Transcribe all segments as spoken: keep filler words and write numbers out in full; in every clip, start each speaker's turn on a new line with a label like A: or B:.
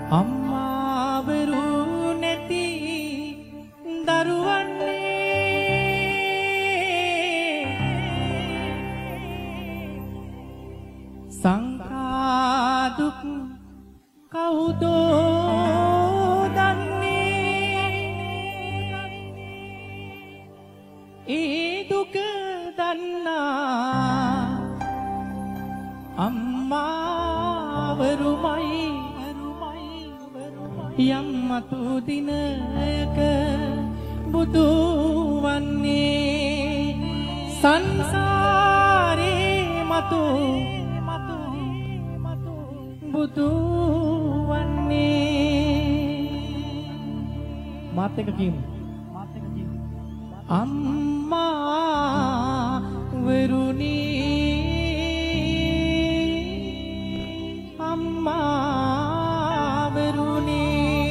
A: අම්මා වෙරු නැති දරුවන්නේ සංකා දුක් කවුදෝ දන්නේ ඒ දුක දන්නා අම්මා වරුමයි යම් මතු දිනක බුදු වන්නේ සංසාරේ මතු බුදු වන්නේ මාත් එක කියමු අම්මා වරුනි අම්මා වරුනි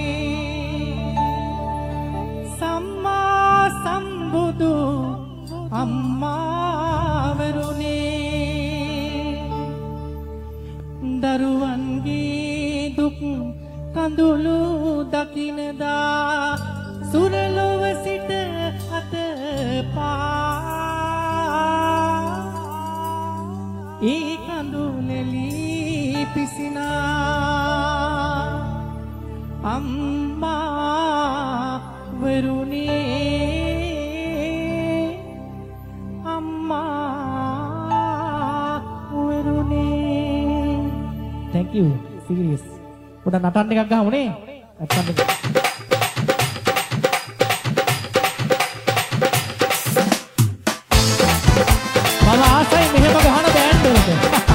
A: සම්මා සම්බුදු අම්මා වරුනි දරුවන්ගේ දුක් කඳුළු දකිනදා සුරලොව සිට අත පා ඒ කඳුලෙලි පිසිනා අම්මා වරුනි අම්මා වරුනි. Thank you. Serious. Udah natan එකක් ගහමු නේ. නැත්තම් මම ආසයි මෙහෙම ගහන බෑන්ඩ් වලට.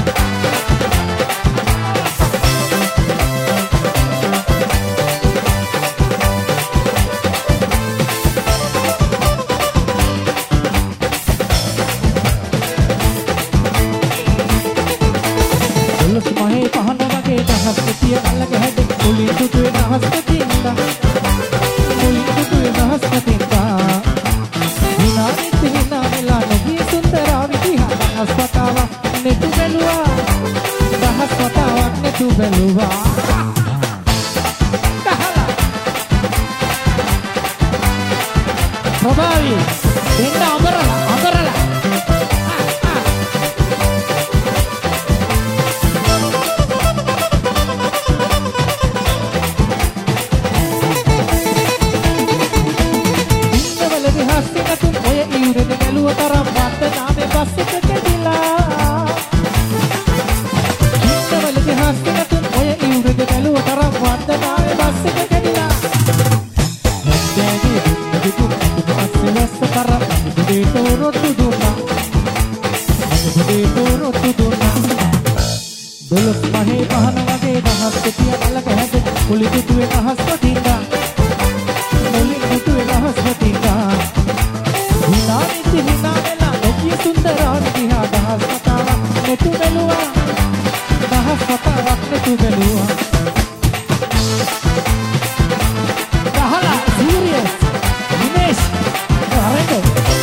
A: දොළොස් මහේ පහන වගේ දහස් පිටිය අල්ලග හැද මුලින් දුටුවේ දහස් පිටින්දා මුලින් දුටුවේ දහස් පිටින්දා විනාඩි තිහිනා වෙලා නැගී සුන්දරාවි දිහා දහස් වතාවක් නෙතු බැලුවා දහස් වතාවක් නෙතු බැලුවා කහලා ප්‍රභාවී දෙන්න අමරලා අමරලා තරම් වන්දනාවේ බස් එක කැඩිලා ඉන්නවලගේ හස්තනතුන් ඔය ඉවුරද බැලුව තරම් වන්දනාවේ බස් එක කැඩිලා හැබැයි දුක දුක අස්සලස්ස තරම් දුදේ තෝරොත්තු දුන්නා දුදේ තෝරොත්තු දුන්නා දොළොස් මහේ පහන වගේ දහස් පිටිය අලක හැද කුලි දුටුවේ දහස් වටින්දා මුලින් දුටුවේ දහස් වටින්දා විනාඩි තිහිනා වෙලා නැගී සුන්දරාවි දිහා දහස් වතාවක් නෙතු බැලුවා දහස් වතාවක් නෙතු බැලුවා ගහලා සීරියස් දිනේෂ් හරිද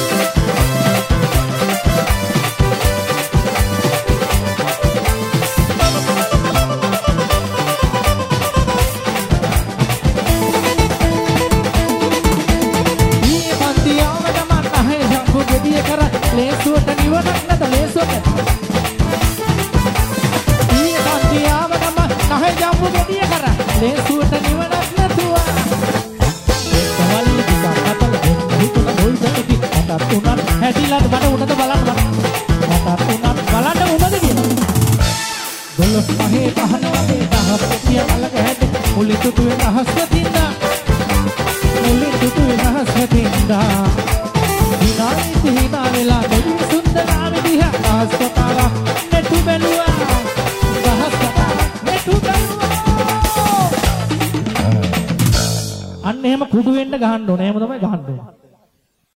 A: ලේසුවට නිවනක් නැත ලේසුවට ඊ කන්දියාව නම නැහැ ජම්බු ගෙඩිය කර ලේසුවට නිවනක් නැතුව සවල් දික කතල හිතුන බොල් දෙකි මට තුනක් හැදිලාද මට උනද බලන්න මට තුනක් බලන්න උනද කියලා දොළොස් මහේ පහන වගේ දහස් පිටිය අලක හැද මුලි තුතුවේ දහස් වටින්දා මුලි තුතුවේ දහස් වටින්දා විනාඩි තිහිනා වෙලා නැගී සුන්දරාවි දිහා දහස් වතාවක් නෙතු බැලුවා දහස් වතාවක් නෙතු බැලුවා අන්න එහෙම කුඩු වෙන්න ගහන්න ඕනේ එහෙම තමයි ගහන්න ඕනේ